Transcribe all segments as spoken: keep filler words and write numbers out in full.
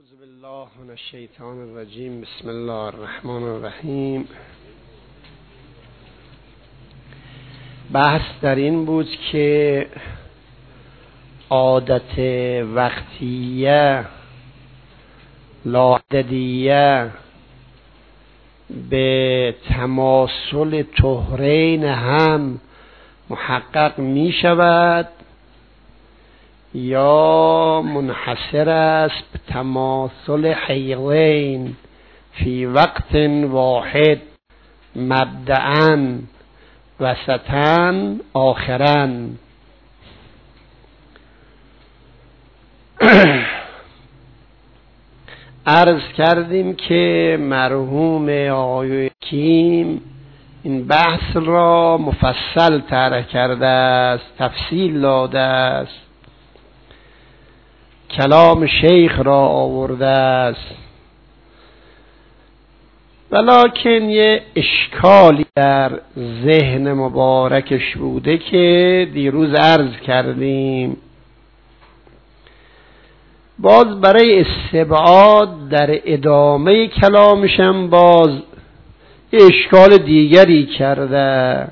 اعوذ بالله من الشیطان الرجیم. بسم الله الرحمن الرحیم. بحث در این بود که عادت وقتیه لاعددیه به تماثل طهرین هم محقق می شود یا منحصر است به تماثل حیضین فی وقت واحد مبدأً وسطاً آخراً. عرض کردیم که مرحوم آقای حکیم این بحث را مفصل طرح کرده است، تفصیل داده است، کلام شیخ را آورده است، ولکن یه اشکالی در ذهن مبارکش بوده که دیروز عرض کردیم. باز برای استبعاد در ادامه کلامشم باز یه اشکال دیگری کرده.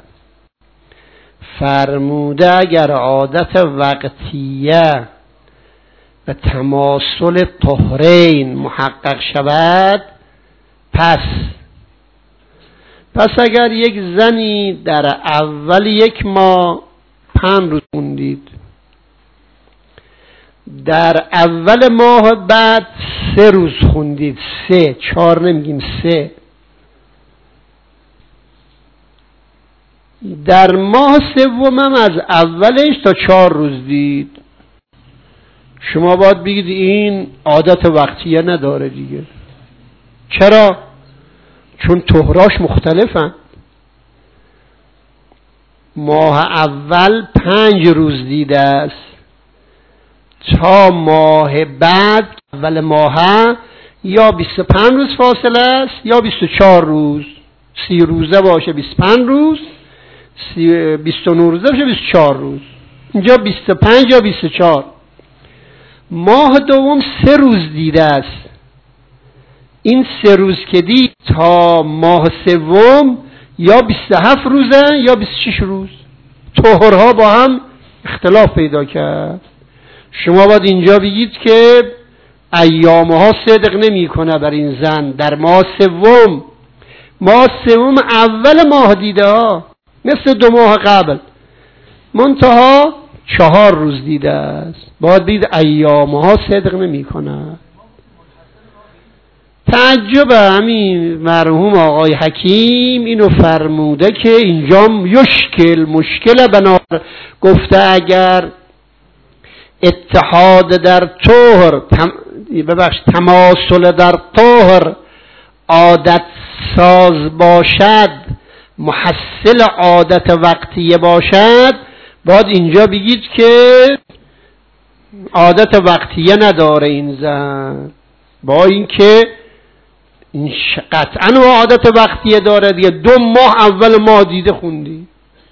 فرموده اگر عادت وقتیه و تماثل طهرین محقق شود، پس پس اگر یک زنی در اول یک ماه پنج روز خوندید، در اول ماه بعد سه روز خوندید، سه چهار نمیگیم سه، در ماه سوم هم از اولش تا چهار روز دید، شما باید بگید این عادت وقتیه نداره دیگه. چرا؟ چون طهراش مختلفن. ماه اول پنج روز دیده است، تا ماه بعد اول ماه یا بیست و پنج روز فاصله است یا بیست و چهار روز. سی روزه باشه بیست و پنج روز، بیست و نه روزه باشه بیست و چهار روز. اینجا بیست و پنج یا بیست و چهار. ماه دوم سه روز دیده است، این سه روز که دید تا ماه سوم یا بیست و هفت روزه یا بیست و شش روز. طهرها با هم اختلاف پیدا کرد. شما باید اینجا بگید که ایامها صدق نمی کنه بر این زن. در ماه سوم ماه سوم اول ماه دیده ها مثل دو ماه قبل، منتها چهار روز دیده است، باید بگید ایامها صدق نمی کنه. تعجب همین مرحوم آقای حکیم اینو فرموده که اینجا یشکل مشکل بنار گفته اگر اتحاد در طهر تم... ببخش تماثل در طهر عادت ساز باشد، محصل عادت وقتیه باشد، باید اینجا بگید که عادت وقتیه نداره این زن، با اینکه این قطعا و عادت وقتیه داره دیگه. دو ماه اول ماه دیده خوندی.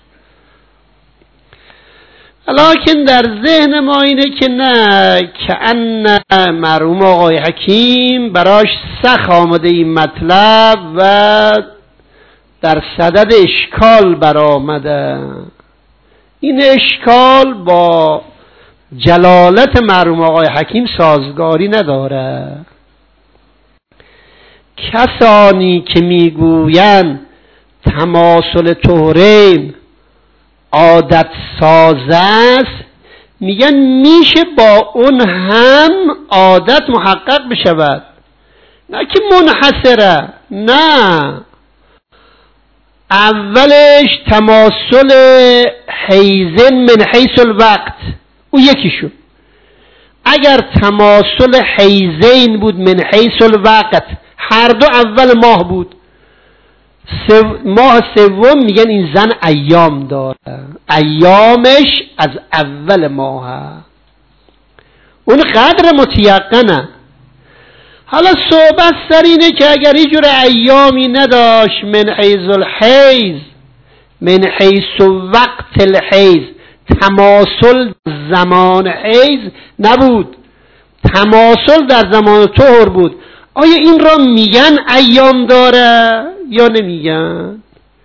لکن در ذهن ما اینه که نه، که ان مرحوم آقای حکیم براش سخت آمده این مطلب و در صدد اشکال برآمده. این اشکال با جلالت مرحوم آقای حکیم سازگاری نداره. کسانی که میگویند تماثل طهرین عادت ساز است، میگن میشه با اون هم عادت محقق بشود، نه که منحصره. نه، اولش تماثل حیزن من حیث الوقت، او یکیشون. اگر تماثل حیزین بود من حیث الوقت، هر دو اول ماه بود، سو... ماه سوم میگن این زن ایام داره، ایامش از اول ماه، اون قدر متیقنه. حالا صحبت سر اینه که اگر یه جور ایامی نداشت من حیث الحیض، من حیث وقت الحیض، تماثل زمان حیض نبود، تماسل در زمان طهر بود، آیا این را میگن ایام داره یا نمیگن؟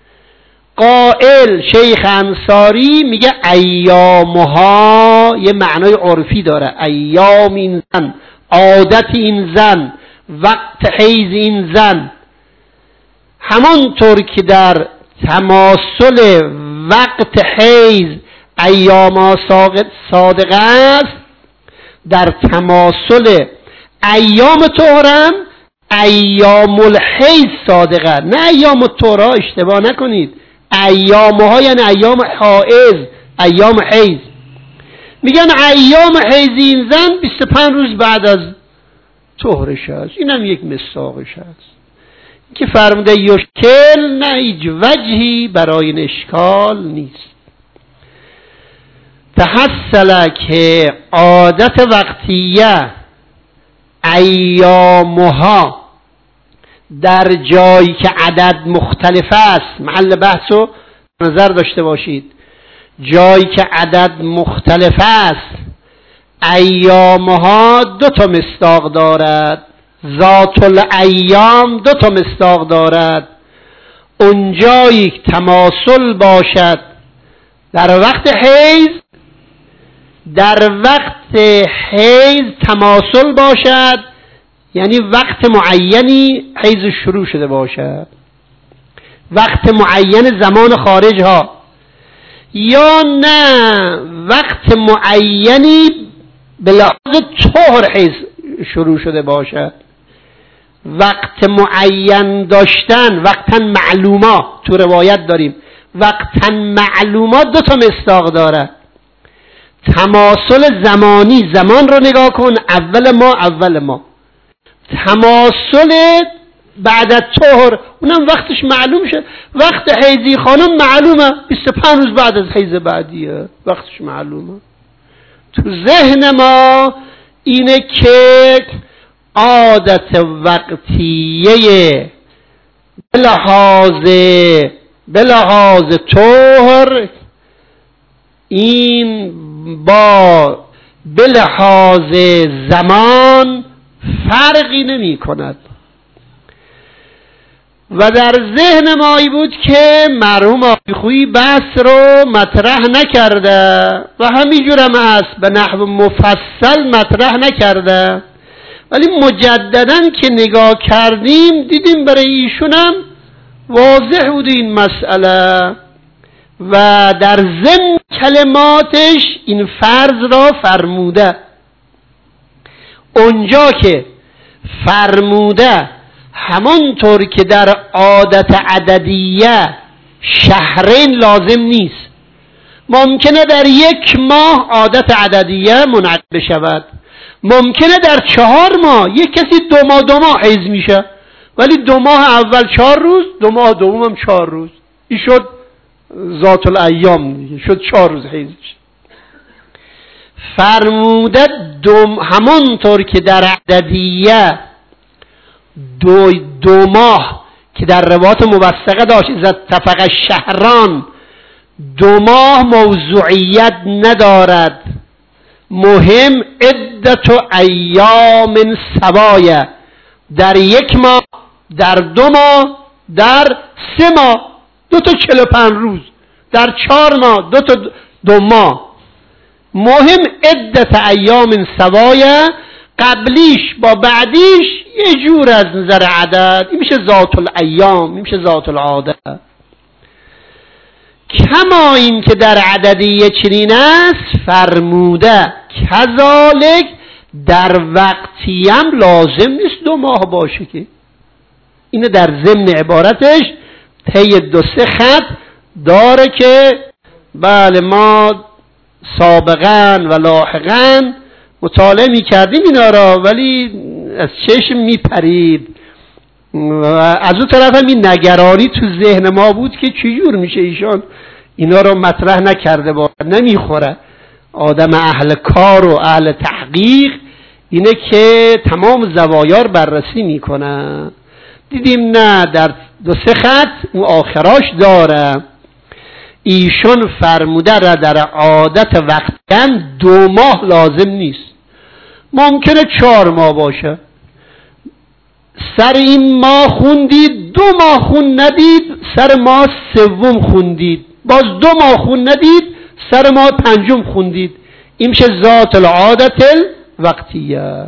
قائل شیخ انصاری میگه ایامها یه معنای عرفی داره، ایام این زن، عادت این زن، وقت حیض این زن. همانطور که در تماسل وقت حیض ایام صادقه است، در تماسل ایام طهرم ایام الحیض صادقه، نه ایام الطهر، اشتباه نکنید. ایامها یعنی ایام حائض، ایام حیض. میگن ایام حیض این زن بیست و پنج روز بعد از طهرش است. اینم یک مصداقش است که فرموده یشکل، نه هیچ وجهی برای این اشکال نیست. تحصل که عادت وقتیه ایامها در جایی که عدد مختلف است، محل بحث رو نظر داشته باشید، جایی که عدد مختلف است ایامها دو تا مصداق دارد. ذات الایام دو تا مصداق دارد. اون جایی که تماسل باشد در وقت حیض، در وقت حیض تماسل باشد یعنی وقت معینی حیض شروع شده باشد، وقت معین زمان خارج ها، یا نه وقت معینی به لحاظ طهر حیض شروع شده باشد. وقت معین داشتن، وقتا معلوما، تو روایت داریم وقتا معلوما دو تا مصداق داره. تماسل زمانی، زمان رو نگاه کن، اول ما اول ما. تماسل بعد از طهر اونم وقتش معلوم شد. وقت حیضی خانم معلومه، بیست و پنج روز بعد از حیض بعدیه، وقتش معلومه. تو ذهن ما اینه که عادت وقتیه بلحاظ بلحاظ طهر این با بلحاظ زمان فرقی نمی کند. و در ذهن مایی بود که مرحوم آقای خویی بحث رو مطرح نکرده و همینجور هم هست، به نحو مفصل مطرح نکرده، ولی مجددا که نگاه کردیم دیدیم برای ایشون هم واضح بود این مسئله و در ضمن کلماتش این فرض را فرموده. اونجا که فرموده همانطور که در عادت عددیه شهرین لازم نیست، ممکنه در یک ماه عادت عددیه منعقد بشود، ممکنه در چهار ماه یک کسی دو ماه دو ماه حیض میشه، ولی دو ماه اول چهار روز، دو ماه دوم هم چهار روز، این شد ذات الایام دیگه، شد چهار روز حیضش. فرموده دو همانطور که در عددیه دو, دو ماه که در روایات موثقه داشت اذا اتفق شهران، دو ماه موضوعیت ندارد، مهم عدت و ایام سوایه، در یک ماه، در دو ماه، در سه ماه دو تا چهل و پنج روز، در چهار ماه دو تا دو ماه، مهم عدت ایام سوایه، قبلیش با بعدیش یه جور از نظر عدد، این میشه ذات الایام، این میشه ذات العاده. کما این که در عددیه چنین است فرموده کذالک در وقتی هم لازم نیست دو ماه باشه، که اینه در ضمن عبارتش طی دو سه خط داره که بله ما سابقا و لاحقا مطالعه می کردیم اینا را، ولی از چشم می پرید و از اون طرف هم این نگرانی تو ذهن ما بود که چجور میشه ایشان اینا را مطرح نکرده، با نمیخوره. آدم اهل کار و اهل تحقیق اینه که تمام زوایار بررسی میکنه. دیدیم نه، در دو سه خط اون آخراش داره. ایشون فرموده را در عادت وقتن دو ماه لازم نیست، ممکنه چهار ماه باشه. سر این ماه خوندید، دو ماه خون ندید، سر ماه سوم خوندید، باز دو ماه خون ندید، سر ماه پنجم خوندید. این میشه ذات العادت الوقتیه.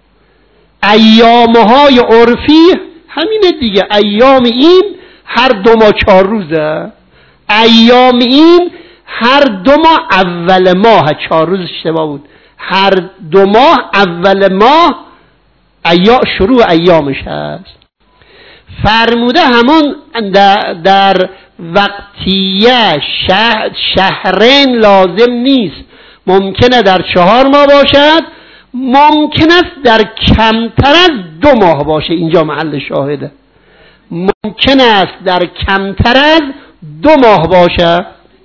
ایامهای عرفی همینه دیگه. ایام این هر دو ماه چهار روزه، ایام این هر دو ماه اول ماه، چهار روز اشتباه بود، هر دو ماه اول ماه ایا شروع ایامش هست. فرموده همون در, در وقتیه شهر شهرین لازم نیست، ممکنه در چهار ماه باشد، ممکن است در کمتر از دو ماه باشه. اینجا محل شاهده. ممکن است در کمتر از دو ماه باشه.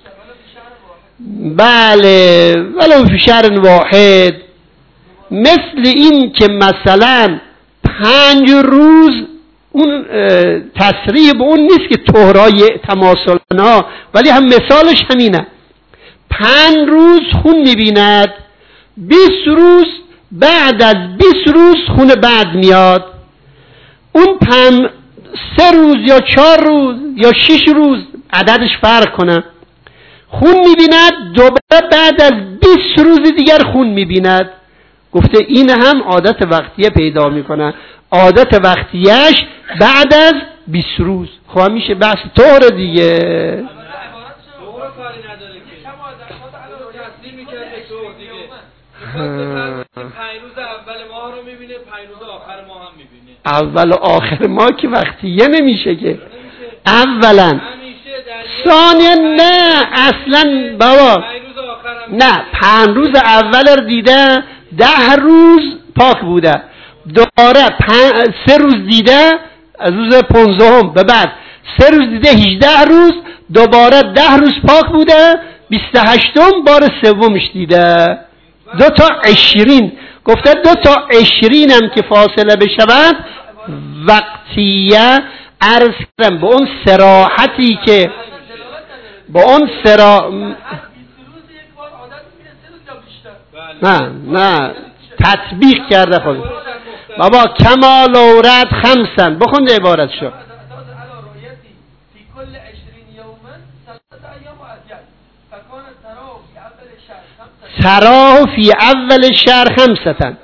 بله، ولو فی شهر واحد. مثل این که مثلا پنج روز، اون تصریح به اون نیست که طهرای تماثلنا، ولی هم مثالش همینه. پنج روز خون میبیند، بیست روز بعد از بیست روز خون بعد میاد. اون پنج سه روز یا چهار روز یا شش روز عددش فرق کنه، خون میبیند، دوباره بعد از بیست روز دیگر خون میبیند. گفته این هم عادت وقتیه پیدا میکنه. عادت وقتیش بعد از بیست روز. خب هم میشه بحث طور دیگه. پنج روز اول ماه رو میبینه، پنج روز آخر ماه هم میبینه. اول و آخر ماه که وقتیه نمیشه که. اولا ثانیا نه، اصلا بابا نه، پنج روز اول رو دیده ده روز پاک بوده، دوباره سه روز دیده از روز پونزدهم به بعد سه روز دیده هجده روز، دوباره ده روز پاک بوده، بیست و هشتم بار سومش دیده. دو تا عشرین گفته، دو تا عشرین هم که فاصله بشود وقتیه. عرض کردم به اون صراحتی که با اون سرا نه نه تطبیق کرده خود بابا. کما لورد خمسن بخونده عبارت شو. تراه فی اول شهر خمستن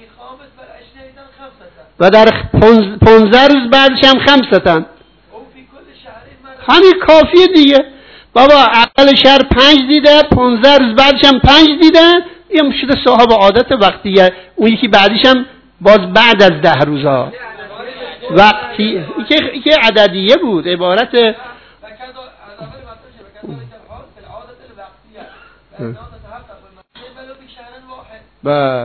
و در پونزده روز بعدش هم خمستن. همین کافیه دیگه بابا. اول شهر پنج دیده، پونزده روز بعدش هم پنج دیده، یه شده صاحب عادت وقتیه. اون یکی بعدش هم باز بعد از ده روزها وقتی که عددیه بود عبارت. بله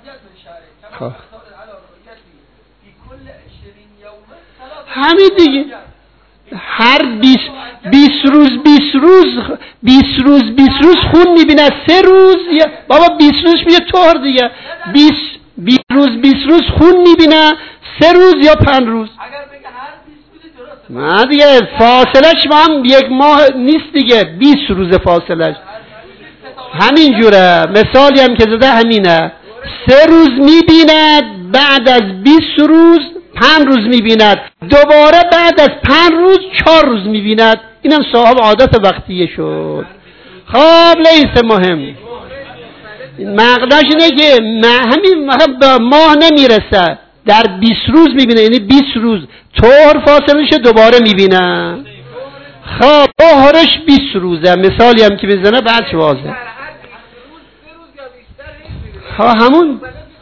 همین دیگه. هر بیست بیست روز بیست روز بیست روز بیست روز خون میبینه. سه روز بابا بیست روز میشه طهر دیگه. بیست بیست روز بیست روز خون میبینه، سه روز یا پنج روز. نه دیگه فاصلش با هم یک ماه نیست دیگه، بیست روز فاصلش. همین جوره مثالی هم که زده همینه. سه روز میبیند، بعد از بیست روز پنج روز میبیند، دوباره بعد از پنج روز چهار روز میبیند. اینم صاحب عادت وقتیه شد. خب لیس مهم. مقداش اینه که همین به ماه نمیرسه، در بیست روز میبینه، یعنی بیست روز طور فاصله شه دوباره میبینه. خب طهرش بیست روزه. مثالی هم که بزنه بعدش واضحه. ها همون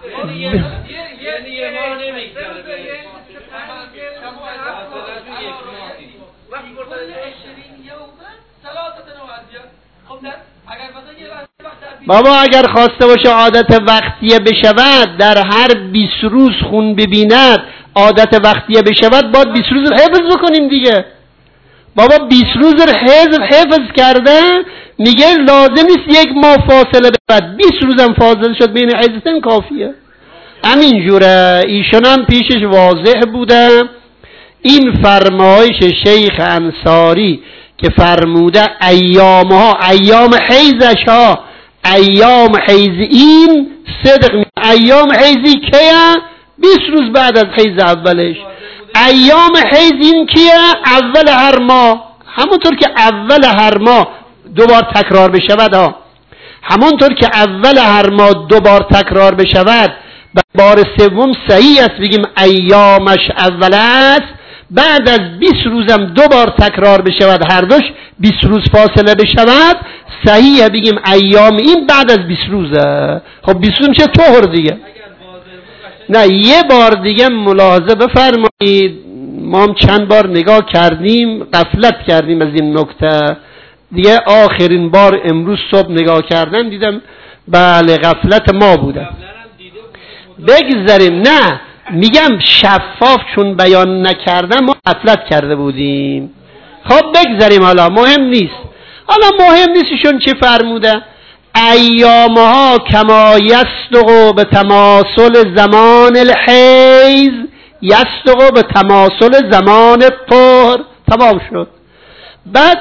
بابا اگر خواسته باشه عادت وقتیه بشود، در هر بیست روز خون ببیند عادت وقتیه بشود، باید بیست روز حفظ بکنیم دیگه. بابا بیست روز حفظ حفظ کرده، میگه لازم نیست یک ماه فاصله بعد بیست روزم فاصله شد بین عزتن کافیه. همین جوره ایشون هم پیشش واضح بوده. این فرمایش شیخ انصاری که فرموده ایامها، ایام حیزش ها، ایام حیز این صدق می ایام حیزی کیه؟ بیست روز بعد از حیز اولش. ایام حیز این کیه؟ اول هر ماه. همونطور که اول هر ماه دوبار تکرار بشود ها، همونطور که اول هر ماه دوبار تکرار بشود، بار سوم صحیح است بگیم ایامش اول است، بعد از بیست روزم دوبار تکرار بشود، هر دوش بیست روز فاصله بشود، صحیح بگیم ایام این بعد از بیست روزه. خب بیست روز میشه طهر دیگه. نه یه بار دیگه ملاحظه بفرمایید، ما هم چند بار نگاه کردیم غفلت کردیم از این نکته دیگه. آخرین بار امروز صبح نگاه کردم دیدم بله غفلت ما بوده. بگذاریم، نه میگم شفاف چون بیان نکردم ما غفلت کرده بودیم. خب بگذاریم، حالا مهم نیست، حالا مهم نیستشون چی فرموده. ایامها کما یصدق به تماثل زمان الحیض یصدق به تماثل زمان الطهر. تمام شد. بعد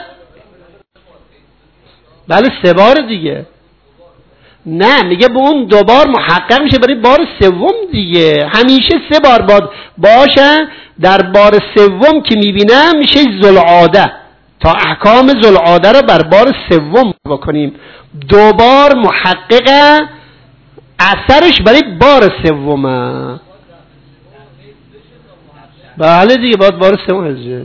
بله سه بار دیگه، نه میگه به اون دوبار محقق میشه برای بار سوم دیگه. همیشه سه بار باد باشه، در بار سوم که میبینم میشه ذوالعاده، تا احکام ذوالعاده رو بر بار سوم بکنیم. دوبار محقق اثرش برای بار سومه. بله دیگه باید بار سوم هزه.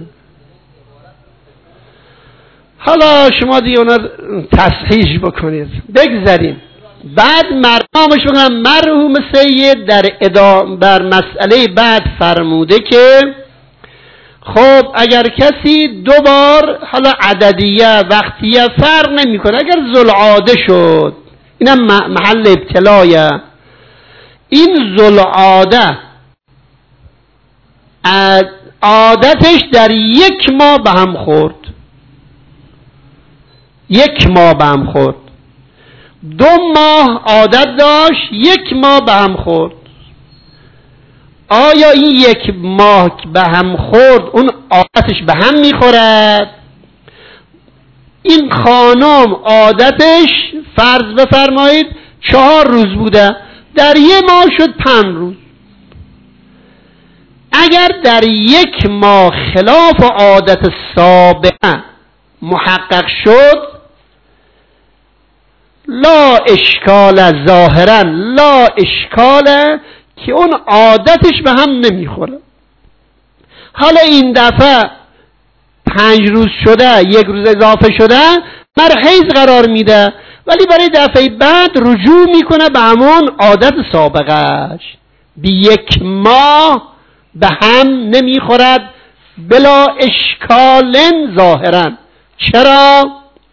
حالا شما دیگه اونا تصحیح بکنید. بگذاریم. بعد مرحومش بکنم مرحوم سید در ادامه بر مسئله بعد فرموده که خب اگر کسی دو بار حالا عددیه وقتیه فرق نمی کنه، اگر ذوالعاده شد، اینم محل ابتلایه، این ذوالعاده عادتش در یک ماه به هم خورد، یک ماه به هم خورد، دو ماه عادت داشت، یک ماه به هم خورد. آیا این یک ماه به هم خورد اون عادتش به هم میخورد؟ این خانم عادتش فرض بفرمایید چهار روز بوده، در یک ماه شد پنج روز. اگر در یک ماه خلاف عادت سابقه محقق شد، لا اشکال ظاهرا، لا اشکال که اون عادتش به هم نمیخوره. حالا این دفعه پنج روز شده، یک روز اضافه شده، مرحیز قرار میده، ولی برای دفعه بعد رجوع میکنه به همون عادت سابقش. بی یک ماه به هم نمیخورد بلا اشکال ظاهرا. چرا؟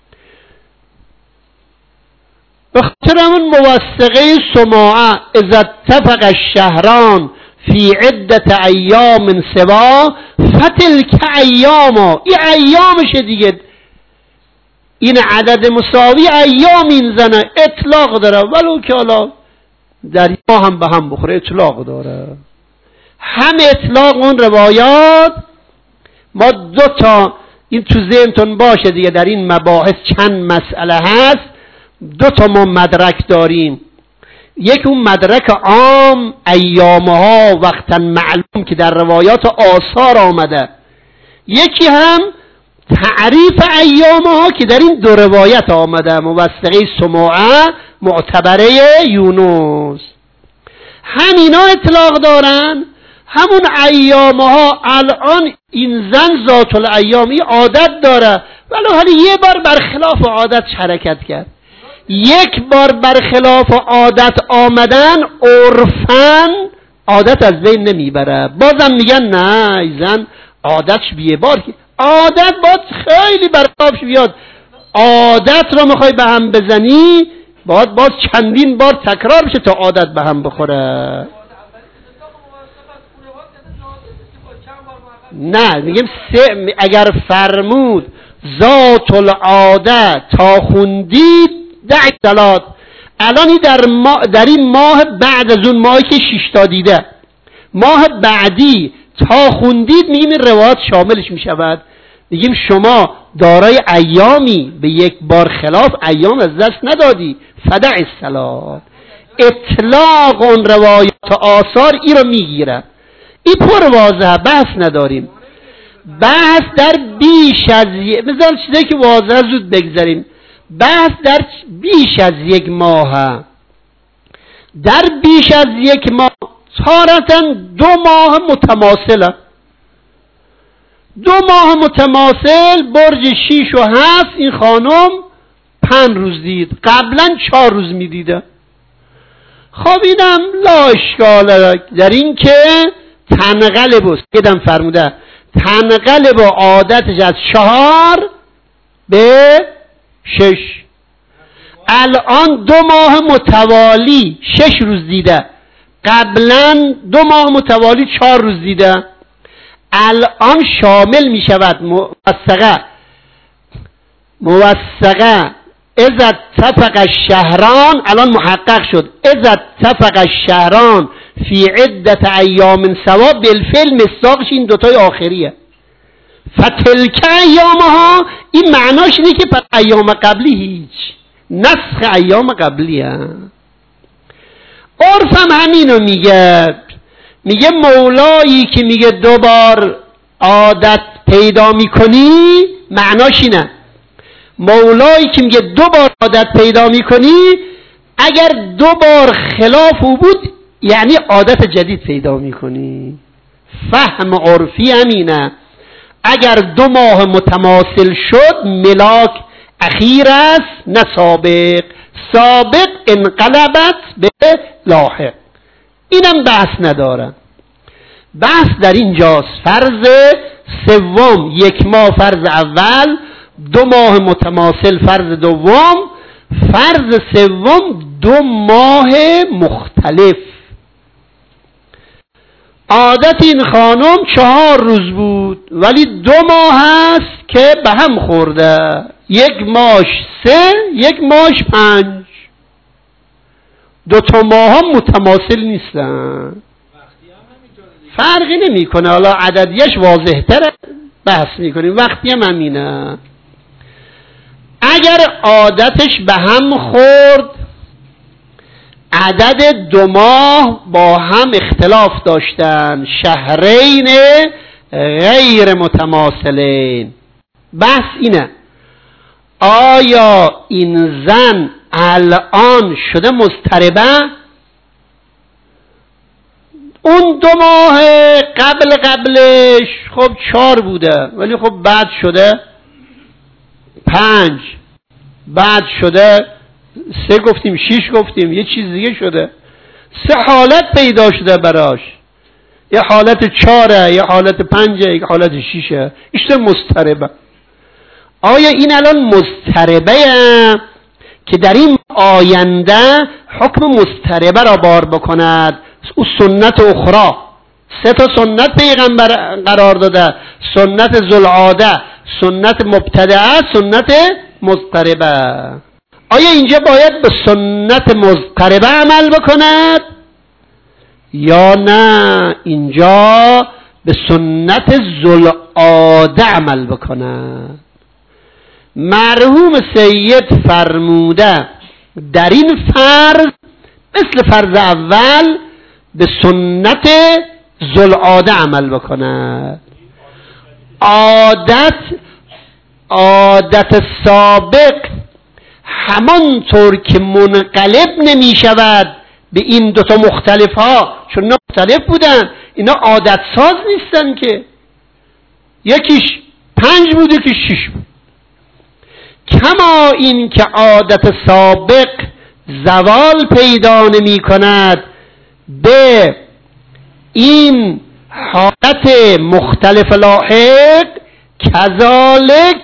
به خاطر همون موثقه سماعه اذا اتفق الشهران فی عدت ایام سوا فتلک ایاما، این ایامشه دیگه، این عدد مساوی ایام این زنه اطلاق داره، ولو که حالا در ما هم به هم بخوره اطلاق داره. هم اطلاق اون روایات ما دو تا این تو ذهنتون باشه دیگه، در این مباحث چند مسئله هست، دو تا ما مدرک داریم. یک اون مدرک عام ایامها وقتا معلوم که در روایات آثار آمده، یکی هم تعریف ایامها که در این دو روایت آمده، موثقه سماعه معتبره یونس. همینا اطلاق دارن. همون ایامها الان این زن ذات الایامی عادت داره، ولی حالا یه بار برخلاف عادت حرکت کرد، یک بار برخلاف عادت آمدن عرفاً عادت از بین نمیبره. بازم میگن نه ای زن عادتش بیه بار که عادت باید خیلی برخلافش بیاد. عادت رو میخوای به هم بزنی باید باید چندین بار تکرار بشه تا عادت به هم بخوره. نه میگم سه، اگر فرمود ذات العاده تا خوندید ده اصطلاحات، الانی در, ما در این ماه بعد از اون ماهی که شیشتا دیده، ماه بعدی تا خوندید میگیم این روایات شاملش میشود. میگیم شما دارای ایامی به یک بار خلاف ایام از دست ندادی، فدع الصلات. اطلاق اون روایات آثار ای رو میگیره. این پر واضحه، بحث نداریم. بحث در بیش از یک مثلا چیزی که واضحه زود بگذاریم. بحث در بیش از یک ماه، در بیش از یک ماه تارتا دو ماه متماثله، دو ماه متماثل برج شیش و هفت این خانم پنج روز دید، قبلا چهار روز میدیده. خب اینم لا اشکال در این که تنقلب است، یدم فرموده تنقلب عادتش از چهار به شش. الان دو ماه متوالی شش روز دیده، قبلا دو ماه متوالی چهار روز دیده. الان شامل می شود موثقه موثقه اذا اتفق الشهران، الان محقق شد اذا اتفق الشهران فی عدت ایام سوا، بالفعل مصداقش این دوتای آخریه. فتلک ایامها، این معناش اینه که پر ایام قبلی هیچ، نسخ ایام قبلی هم. عرفم همینو میگه، میگه مولایی که میگه دوبار عادت پیدا میکنی، معناش اینه مولایی که میگه دوبار عادت پیدا میکنی، اگر دوبار خلاف او بود یعنی عادت جدید پیدا میکنی. فهم عرفی همینه، اگر دو ماه متماثل شد ملاک اخیر است نه سابق، سابق انقلبت به لاحق. اینم بحث نداره. بحث در اینجاست فرض سوم یک ماه فرض اول، دو ماه متماثل فرض دوم، فرض سوم دو ماه مختلف. عادت این خانم چهار روز بود ولی دو ماه هست که به هم خورده، یک ماهش سه یک ماهش پنج، دو تا ماه هم متماثل نیستن، فرقی نمی کنه. حالا عددیش واضح تر بحث می کنیم، وقتی هم همینه. اگر عادتش به هم خورد، عدد دو ماه با هم اختلاف داشتن، شهرین غیر متماثلین، بحث اینه آیا این زن الان شده مضطربه؟ اون دو ماه قبل قبلش خب چهار بوده ولی خب بعد شده پنج، بعد شده سه گفتیم، شیش گفتیم، یه چیز دیگه شده. سه حالت پیدا شده براش، یه حالت چهاره، یه حالت پنجه، یه حالت شیشه، ایشته مضطربه. آیا این الان مضطربه که در این آینده حکم مضطربه را بار بکند؟ او سنت اخرى، سه تا سنت پیغمبر قرار داده، سنت ذوالعاده، سنت مبتدعه، سنت مضطربه. آیا اینجا باید به سنت مضطربه عمل بکند یا نه اینجا به سنت ذوالعاده عمل بکند؟ مرحوم سید فرموده در این فرض مثل فرض اول به سنت ذوالعاده عمل بکند. عادت عادت سابق همانطور که منقلب نمی شود به این دوتا مختلف ها، چون اینا مختلف بودن، اینا عادت ساز نیستن که یکیش پنج بود یکیش شش بود. کما این که عادت سابق زوال پیدا نمی کند به این حالت مختلف لاحق، کذالک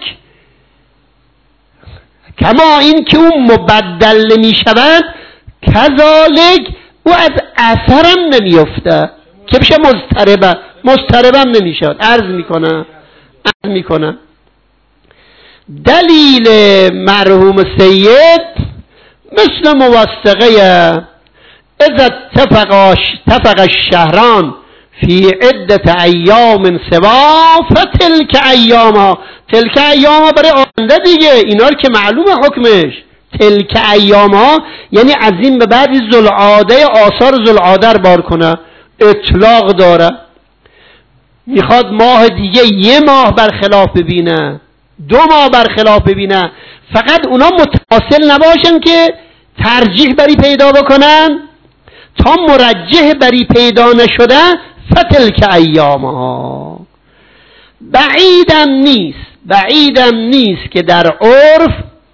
کما این که اون مبدل نمی شود، کذالک او از اثرم نمی افته که بشه مضطربه، مضطربم نمی شود. عرض می کنه عرض می کنه دلیل مرحوم سید مثل موثقه اذا اتفق الشهران فی عدت ایام سوا فتلک ایاما، تلک ایاما برای آینده دیگه، اینا رو که معلومه حکمش، تلک ایام ها یعنی از این به بعد ذوالعاده آثار ذوالعاده رو بار کنه، اطلاق داره. میخواد ماه دیگه یه ماه برخلاف ببینه، دو ماه برخلاف ببینه، فقط اونا متصل نباشن که ترجیح بری پیدا بکنن. تا مرجح بری پیدا نشده فتلک ایام ها. بعیدم نیست بعیدم نیست که در عرف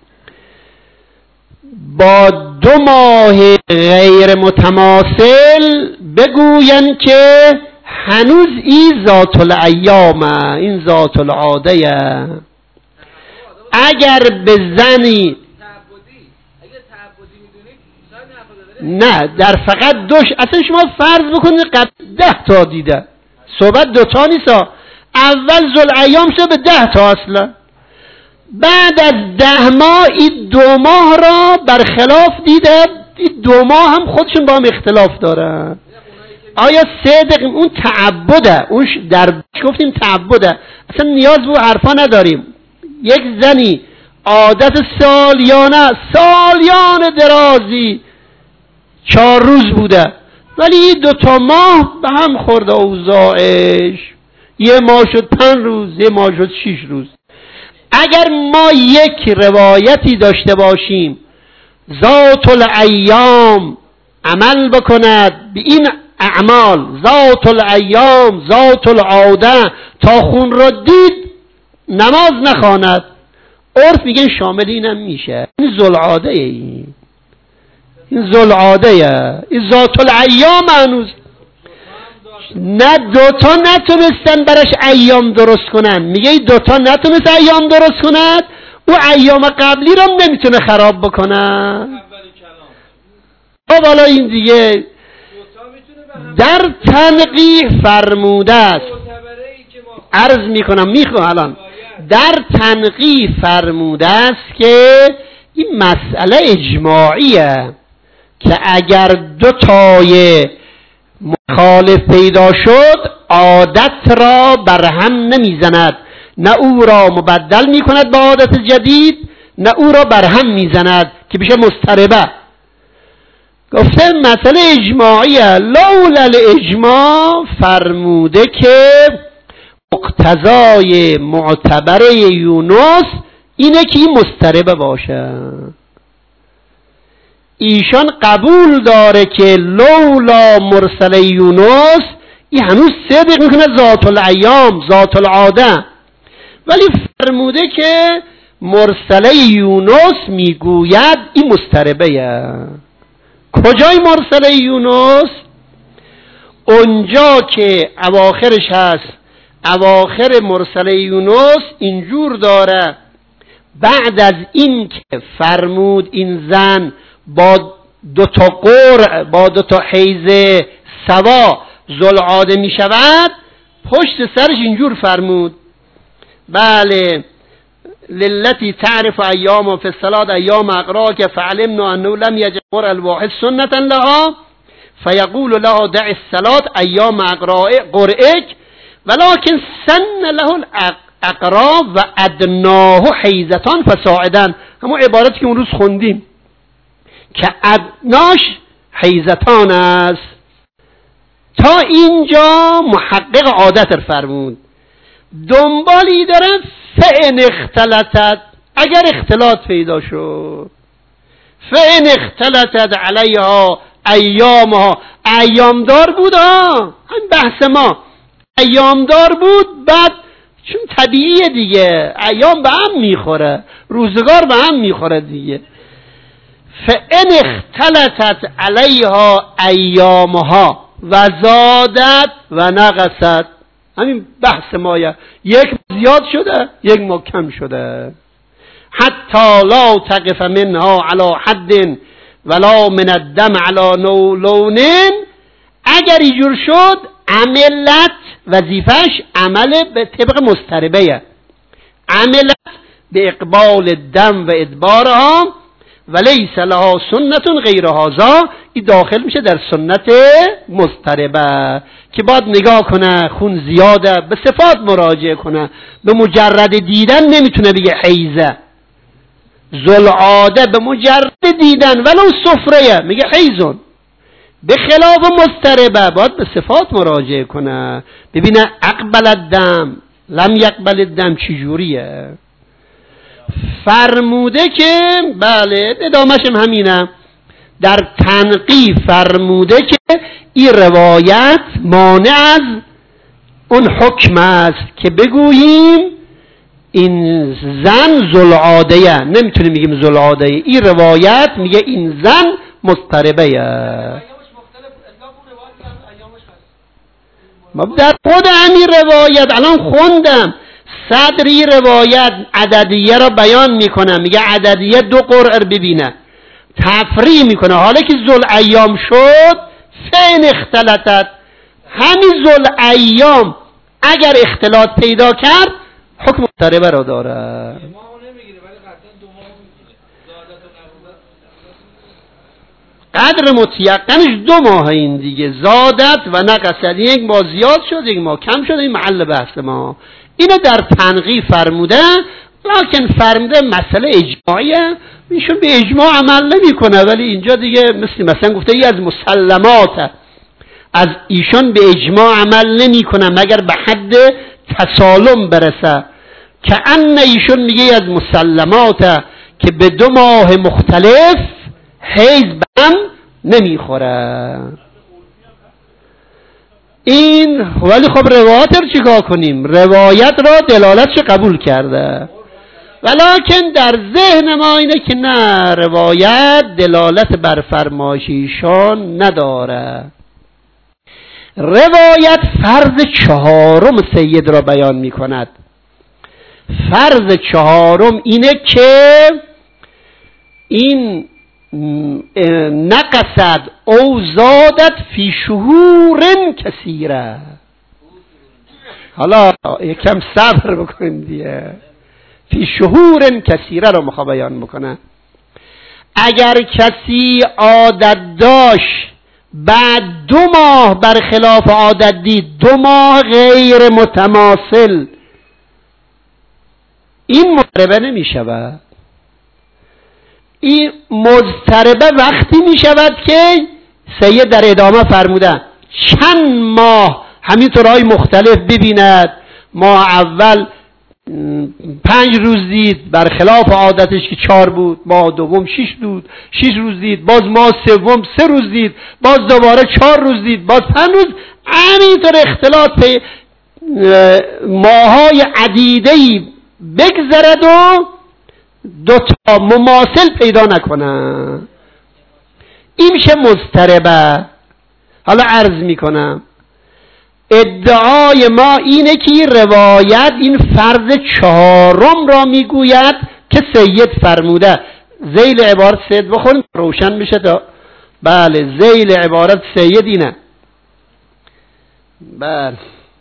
با دو ماه غیر متماثل بگوین که هنوز این ذات الایامه، این ذات العاده. اگر به زنی نه در فقط دوش، اصلا شما فرض بکنید قبل ده تا دیده، صحبت دوتا نیست. اول ذوالایام شد به ده تا اصلا، بعد از ده ماه این دو ماه را برخلاف دیده. این دو ماه هم خودشون با هم اختلاف دارن. آیا صدق اون تعبده، اون در گفتیم تعبده، اصلا نیاز به حرفا نداریم. یک زنی عادت سالیانه سالیان درازی چهار روز بوده، ولی دو تا ماه به هم خورده اوضاعش، یه ماه شد پنج روز، یه ماه شد شیش روز. اگر ما یک روایتی داشته باشیم ذات الایام عمل بکند به این اعمال، ذات الایام ذات العاده، تا خون را دید نماز نخواند، عرف میگن شامل اینم میشه. این ذوالعاده، این این ذوالعاده، این ذات الایام هنوز نه. دوتا نتونستن براش ایام درست کنن، میگه دوتا نتونست ایام درست کند، او ایام قبلی رو نمیتونه خراب بکنن. خب حالا این دیگه در تنقیح فرموده است. عرض میکنم میخوام الان در تنقیح فرموده است که این مسئله اجماعیه که اگر دو تای مخالف پیدا شد عادت را برهم نمیزند، نه او را مبدل میکند به عادت جدید، نه او را برهم میزند که بشه مضطربه. گفته مسئله اجماعیه. لولا الاجماع فرموده که مقتضای معتبره یونس اینه که این مضطربه باشه. ایشان قبول داره که لولا مرسل یونس این هنوز صدق میکنه ذات الایام ذات العاده، ولی فرموده که مرسل یونس میگوید این مضطربه. کجای مرسل یونس؟ اونجا که اواخرش هست. اواخر مرسل یونس اینجور داره بعد از این که فرمود این زن با دو تا قرع با دو تا حیض سوا ذوالعاده می شود، پشت سرش اینجور فرمود بله للتی تعرف ایام فی الصلاة ایام اقراک فعلمنا انه لم یجعل قرع الواحد سنتا لها فیقول لها دع الصلاة ایام قرعک ولكن سن له الاقرا و ادناه حیزتان فساعدن. همون عبارتی که اون روز خوندیم که ادناش حیزتان است. تا اینجا محقق عادت فرمود. دنبالی داره فإن اختلطت، اگر اختلاط پیدا شد، فإن اختلطت علیها ایامها، ایامدار بود ها، هم بحث ما ایامدار بود، بعد چون طبیعیه دیگه ایام به هم میخوره، روزگار به هم میخوره دیگه. فإن اختلطت علیها ایامها و زادت و نقصت، همین بحث مایه، یک زیاد شده یک مکم شده. حتی لا تقف منها علی حد ولا من الدم علی لون، اگر اینجور شد عملت وظیفش عمل به طبق مضطربه، عملت به اقبال دم و ادبارها و لیس لها سنت غیر هذا، این داخل میشه در سنت مضطربه که باید نگاه کنه خون زیاده، به صفات مراجعه کنه، به مجرد دیدن نمیتونه بگه حیزه، ذوالعاده به مجرد دیدن ولو سفره میگه حیزون، به خلاف مضطربه باید به صفات مراجعه کنه، ببینه اقبل الدم لم یقبل الدم چجوریه. فرموده که بله ادامهش هم همینه، در تنقیح فرموده که این روایت مانع از اون حکم است که بگوییم این زن ذوالعاده، نمیتونیم بگیم ذوالعاده، این روایت میگه این زن مضطربه. ما در خود همین روایت الان خوندم صدری روایت عددیه را بیان میکنه، میگه عددیه دو قرعه ببینه، تفریع میکنه، حالا که ذوالایام شد فین اختلطت، همین ذوالایام اگر اختلاط پیدا کرد حکم مضطربه را داره. قدر متیقنش دو ماه این دیگه، زادت و نقصد، یک ماه زیاد شد یک ماه کم شد، این محل بحث ما. اینو در تنقیح فرموده، لکن فرموده مسئله اجماعیه، ایشون به اجماع عمل نمی کنه، ولی اینجا دیگه مثل مثلا گفته ای از مسلمات، از ایشون به اجماع عمل نمی کنه مگر به حد تسالم برسه، که ان ایشون میگه از مسلمات که به دو ماه مختلف حیض بم نمیخوره. این ولی خب روایت رو چیکار کنیم؟ روایت را دلالتش قبول کرده، ولکن در ذهن ما اینه که نه، روایت دلالت بر فرمایش ایشان نداره. روایت فرض چهارم سید را بیان می کند. فرض چهارم اینه که این نقصد او زادت فی شهور کثیره. حالا یکم صبر بکنید دیگه، فی شهور کثیره رو میخواد بیان بکنه. اگر کسی عادت داشت بعد دو ماه برخلاف عادت دید، دو ماه غیر متماثل، این مضطربه نمی شود. این مضطربه وقتی می شود که سید در ادامه فرمودن چند ماه همینطور های مختلف ببیند. ماه اول پنج روز دید برخلاف عادتش که چهار بود، ماه دوم شش بود شش روز دید، باز ماه سوم سه روز دید، باز دوباره چهار روز دید، باز پنج روز، همینطور اختلاط پی ماهای عدیده‌ای بگذرد و دو تا مماثل پیدا نکنه، این میشه مضطربه. حالا عرض میکنم ادعای ما اینه که این روایت این فرض چهارم را میگوید که سید فرموده. ذیل عبارت سید بخونیم روشن میشه تا بله. ذیل عبارت سید اینه، بله،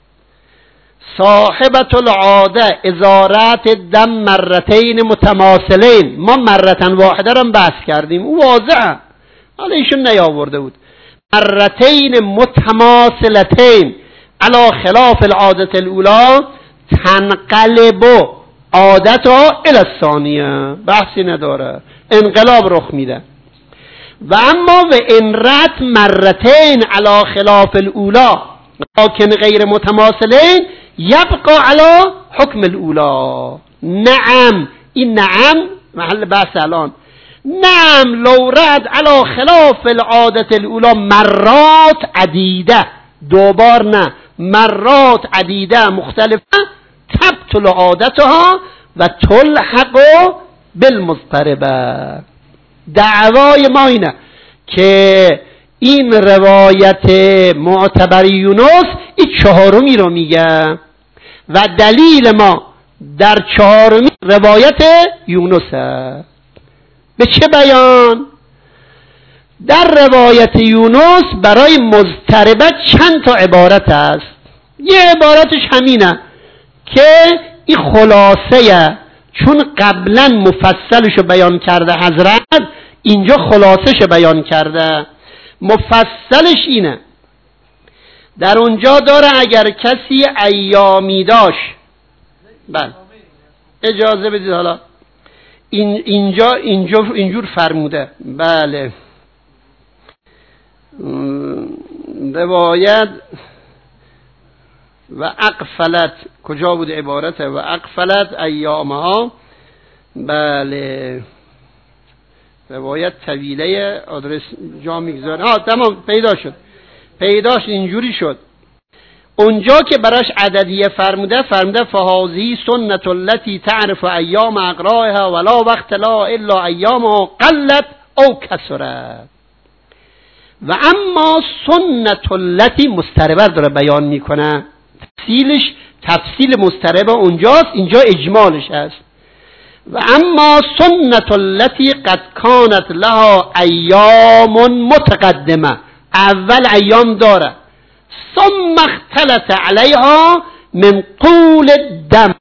صاحبت العاده ازارت دم مرتین متماثلین. ما مرتن واحده را بحث کردیم، او واضحه، حالا ایشون نیاورده بود. مرتین متماثلتین علی خلاف العادت الاولا تنقلب عادتها الی الثانیه، بحثی نداره، انقلاب رخ میده. و اما و ان رت مرتین علی خلاف الاولا لکن غیر متماثلین یبقى علی حکم الاولا. نعم، این نعم محل بحث الان. نعم لو رد علی خلاف العادت الاولا مرات عدیده، دوبار نه، مرات عدیده مختلفه، تبطل عادتها و تلحق بالمضطربه. دعوای ما اینه که این روایت معتبر یونس این چهارمی رو میگه و دلیل ما در چهارمی روایت یونس هست. به چه بیان؟ در روایت یونس برای مضطربه چند تا عبارت است. یه عبارتش همینه که این خلاصه، چون قبلا مفصلشو بیان کرده حضرت، اینجا خلاصش بیان کرده. مفصلش اینه، در اونجا داره اگر کسی ایامی داشت، بله اجازه بدید، حالا این اینجا اینجا اینجور فرموده. بله روایت و اقفلت کجا بود عبارته؟ و اقفلت ایامها. بله روایت طویله، آدرس جا میگذاره. ها تمام پیدا شد، پیداش اینجوری شد. اونجا که براش عددیه فرموده فرموده فهازی سنت التي تعرف ایام اقرائها ولا وقت لا الا ایامها قلت او کثرت. و اما سنت التي مضطربه داره بیان میکنه، تفصیلش تفصیل مضطربه اونجاست، اینجا اجمالش هست. و اما سنت التي قد كانت لها ایام متقدمه، اول ایام داره، ثم اختلط علیها من طول الدم،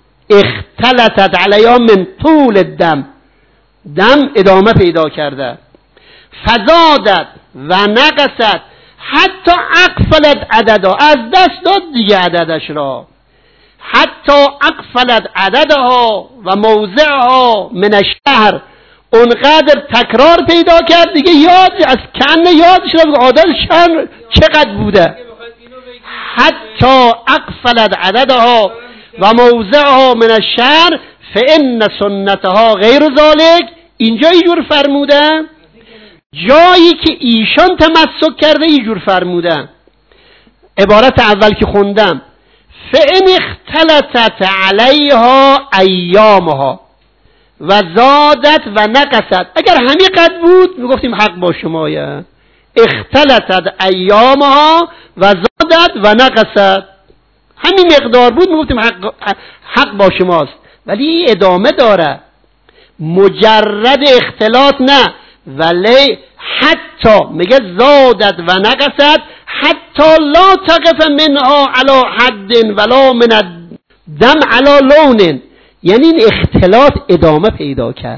اختلطت علیها من طول الدم، دم ادامه پیدا کرده، فزادت و نقصت حتی اقفلت عددها، از دست داد دیگه عددش را، حتی اقفلت عددها و موضعها من الشهر، اونقدر تکرار پیدا کرد دیگه یاد از کنه یادش را عدد شهر چقدر بوده. حتی اقفلت عددها و موضعها من الشهر فان سنتها غیر ذلك. اینجا اینجور فرموده، جایی که ایشان تمسک کرده اینجور فرموده. عبارت اول که خوندم فان اختلطت علیها ایامها و زادت و نقصت، اگر همین قد بود میگفتیم حق با شمایه، اختلطت ایامها و زادت و نقصت، همین مقدار بود میگفتیم حق, حق با شماست. ولی ادامه داره، مجرد اختلاط نه، ولی حتی میگه زادت و نقصت حتی لا تقف منها علی حد ولا من الدم علی لون، یعنی این اختلاط ادامه پیدا کرد.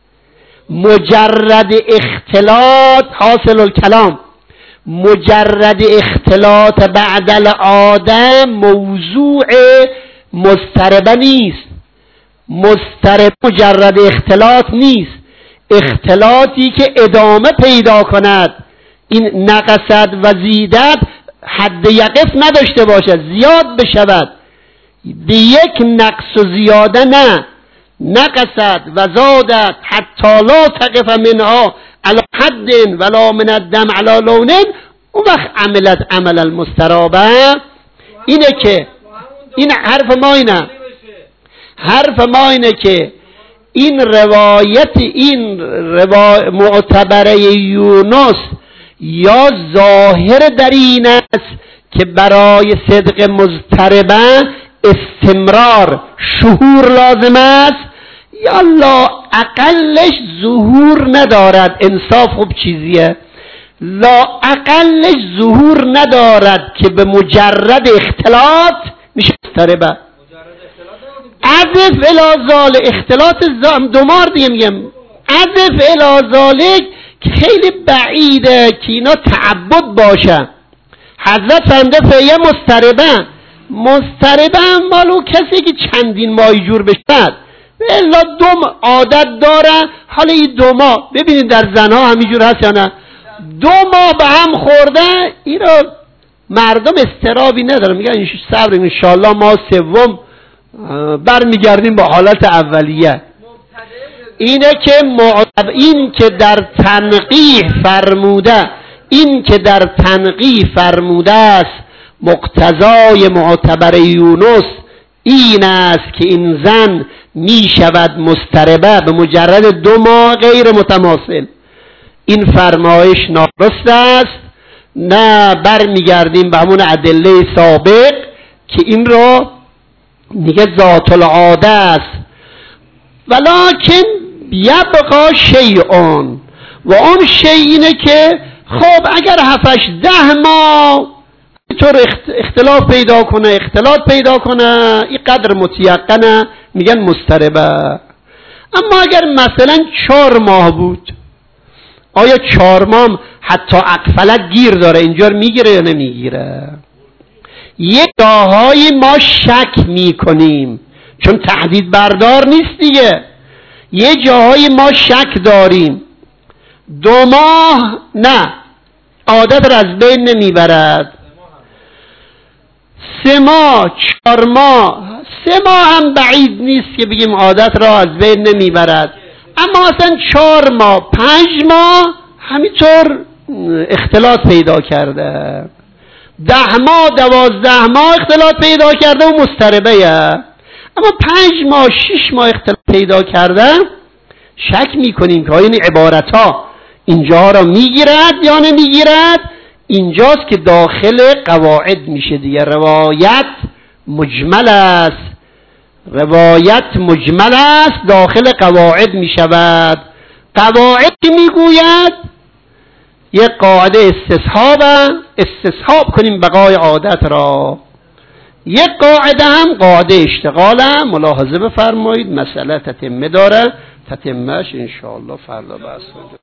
مجرد اختلاط حاصل الکلام، مجرد اختلاط بعد العاده موضوع مضطربه نیست، مضطرب مجرد اختلاط نیست، اختلاطی که ادامه پیدا کند، این نقصت و زیدت حد یقف نداشته باشد، زیاد بشود، به یک نقص و زیاده نه، نقصت و زادت حتی لا تقف منها علی حد ولا من الدم علی لون. اون وقت عملت عمل المسترابه. اینه که این حرف ما اینه، حرف ما اینه که این روایت این روا... معتبره یونس یا ظاهر در این است که برای صدق مضطربه استمرار شهور لازم است، یا لا اقلش ظهور ندارد، انصاف خوب چیزیه، لا اقلش ظهور ندارد که به مجرد اختلاط میشه مضطربه. عذف الازال اختلاط دومار دیگه میگم، عذف الازالک که خیلی بعیده که اینا تعبد باشه. حضرت فرموده فیه مضطربه، مضطربه مالو کسی که چندین ماهی جور بشد، الا دوم عادت داره. حالا این دو ماه ببینید در زنها همینجور هست یا نه، دو ماه به هم خورده، این را مردم استرابی نداره، میگن صبر انشالله ما سوم برمیگردیم با حالت اولیه. اینه که معتب... این که در تنقیح فرموده، این که در تنقیح فرموده است مقتضای معتبر یونس این است که این زن می شود مضطربه به مجرد دو ماه غیر متماثل. این فرمایش نادرست است، نه برمیگردیم به همون ادله سابق که این را میگه ذات العاده است. ولکن یبقا شیئون، و اون شیء اینه که خب اگر هفتش ده ماه طور اختلاف پیدا کنه اختلاط پیدا کنه این قدر متیقنه میگن مضطربه. اما اگر مثلا چهار ماه بود، آیا چهار ماه حتی اقفلت گیر داره اینجا میگیره یا نمیگیره؟ یک جاهایی ما شک میکنیم چون تحدید بردار نیست دیگه، یه جاهای ما شک داریم، دو ماه نه، عادت را از بین نمیبرد، سه ماه، چهار ماه، سه ماه هم بعید نیست که بگیم عادت را از بین نمیبرد، اما مثلا چهار ماه، پنج ماه همینطور اختلاط پیدا کرده، ده ماه، دوازده ماه اختلاط پیدا کرده و مضطربه، اما پنج ماه، شش ماه اختلاط پیدا کرده، شک میکنیم که این عبارت ها اینجا را میگیرد یا نمیگیرد. اینجاست که داخل قواعد میشه دیگه. روایت مجمل است، روایت مجمل است، داخل قواعد میشود. قواعد که میگوید یک قاعده استصحاب، استصحاب کنیم بقای عادت را. یک قاعده هم قاعده اشتغال هم. ملاحظه بفرمایید مسئله تتمه داره، تتمهش انشاءالله فردا بحث کنیم.